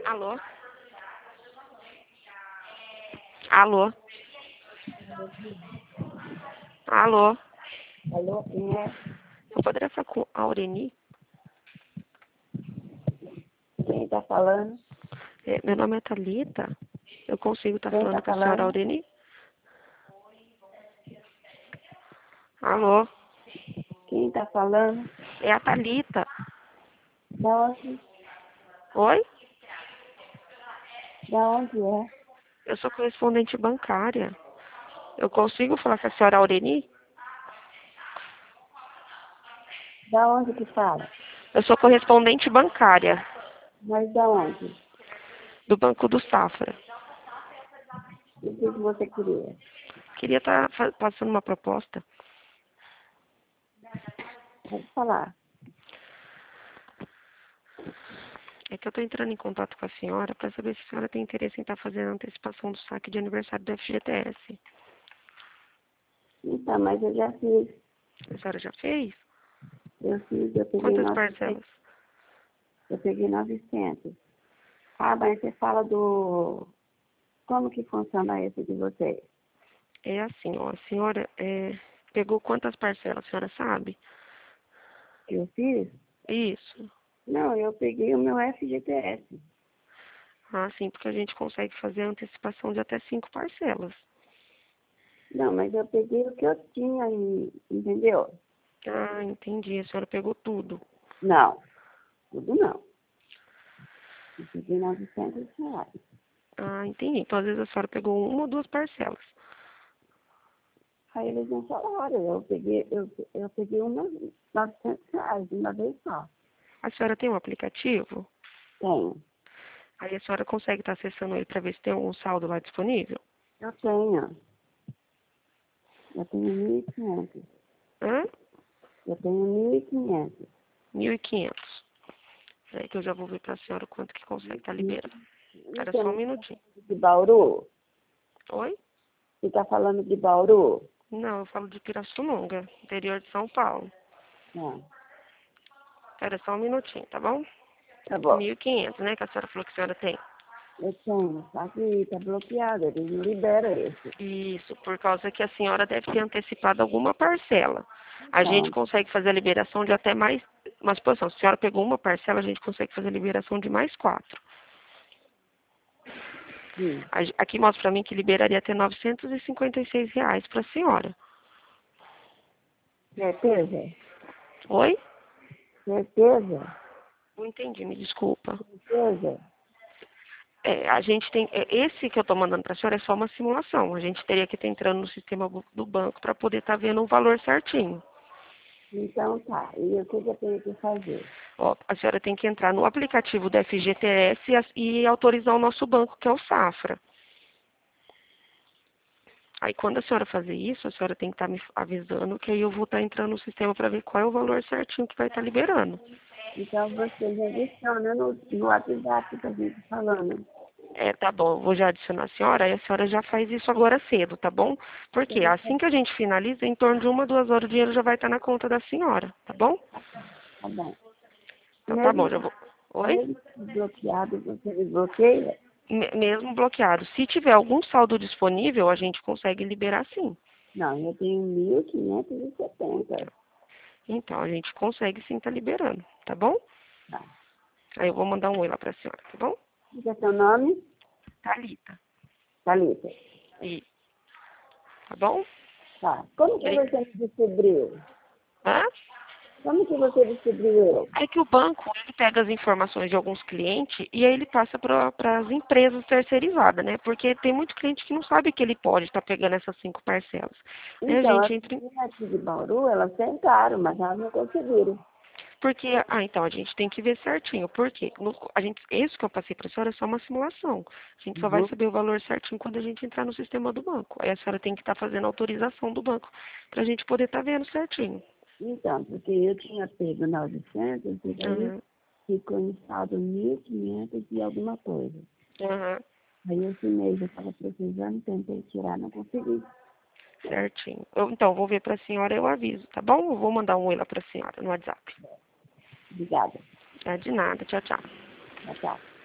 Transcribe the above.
Alô? Alô? Alô? Alô, quem é? Eu poderia falar com a Aureni? Quem tá falando? Meu nome é Thalita. Eu consigo estar Quem falando tá com a senhora falando? Aureni? Alô? Quem tá falando? É a Thalita. Da onde? Oi? Da onde é? Eu sou correspondente bancária. Eu consigo falar com a senhora Aureni? Da onde que fala? Eu sou correspondente bancária Mas da onde? do Banco do Safra. O que que você queria? Queria estar passando uma proposta. Pode falar. É que eu estou entrando em contato com a senhora para saber se a senhora tem interesse em estar fazendo a antecipação do saque de aniversário do FGTS. Então, mas eu já fiz. A senhora já fez? Eu peguei Quantas 900. parcelas? Eu peguei 900. Ah, mas você fala do... Como que funciona esse de vocês? É assim, ó, a senhora pegou quantas parcelas, a senhora sabe? Eu fiz? Isso. Não, eu peguei o meu FGTS. Ah, sim, porque a gente consegue fazer a antecipação de até 5 parcelas. Não, mas eu peguei o que eu tinha, entendeu? Ah, entendi. A senhora pegou tudo. Não, tudo não. Eu peguei 900 reais. Ah, entendi. Então, às vezes, a senhora pegou uma ou duas parcelas. Aí eles não falaram, eu peguei umas 900 reais de uma vez só. A senhora tem um aplicativo? Tenho. Aí a senhora consegue estar acessando ele para ver se tem um saldo lá disponível? Eu tenho. Eu tenho 1.500. Hã? Eu tenho 1.500. 1.500. É que eu já vou ver para a senhora quanto que consegue estar liberando. Espera Você só um não minutinho. de Bauru? Oi? Você está falando de Bauru? Não, eu falo de Pirassununga, interior de São Paulo. Não. Espera só um minutinho, tá bom? Tá bom. 1.500, né, que a senhora falou que a senhora tem. Eu tenho, só que está bloqueado, eles não liberam esse. Isso, por causa que a senhora deve ter antecipado alguma parcela. A gente Então, consegue fazer a liberação de até mais, uma situação, se a senhora pegou uma parcela, a gente consegue fazer a liberação de mais 4. sim. Aqui mostra para mim que liberaria até R$ 956 para a senhora. Certeza? Oi? Certeza? Não entendi, me desculpa. Certeza? A gente tem, esse que eu estou mandando para a senhora é só uma simulação. A gente teria que estar entrando no sistema do banco para poder estar vendo o valor certinho. Então tá. E o que eu tenho que fazer? Ó, a senhora tem que entrar no aplicativo do FGTS e autorizar o nosso banco, que é o Safra. Aí, quando a senhora fazer isso, a senhora tem que estar me avisando que aí eu vou estar entrando no sistema para ver qual é o valor certinho que vai estar liberando. Então você me adiciona no WhatsApp que a gente tá falando. Tá bom, eu vou já adicionar a senhora, aí a senhora já faz isso agora cedo, tá bom? Porque assim que a gente finaliza, em torno de 1, 2 horas, o dinheiro já vai estar na conta da senhora, tá bom? Tá bom. Então tá bom, Mesmo, já vou. Oi? mesmo bloqueado, você desbloqueia? Mesmo bloqueado. Se tiver algum saldo disponível, a gente consegue liberar sim. Não, eu tenho 1.570. Então, a gente consegue sim estar liberando, tá bom? Tá. Aí eu vou mandar um oi lá pra senhora, tá bom? Diga seu nome? Thalita. Thalita. E, tá bom? Tá. Como que você me descobriu? Hã? Como que você descobriu eu? É que o banco, ele pega as informações de alguns clientes e aí ele passa para as empresas terceirizadas, né? Porque tem muito cliente que não sabe que ele pode estar pegando essas 5 parcelas. Aí a Então, gente as entra em... meninas aqui de Bauru, elas tentaram, mas elas não conseguiram. Porque, então, a gente tem que ver certinho. Por quê? Isso que eu passei para a senhora é só uma simulação. A gente só vai Uhum. saber o valor certinho quando a gente entrar no sistema do banco. Aí a senhora tem que estar fazendo autorização do banco para a gente poder estar vendo certinho. Então, porque eu tinha pego 900 e daí Uhum. ficou em saldo 1.500 e alguma coisa. Uhum. Aí esse mês eu estava precisando, tentei tirar, não consegui. Certinho. Então, vou ver para a senhora e eu aviso, tá bom? Eu vou mandar um oi lá para a senhora no WhatsApp. Obrigada. De nada. Tchau, tchau. Tchau, tchau.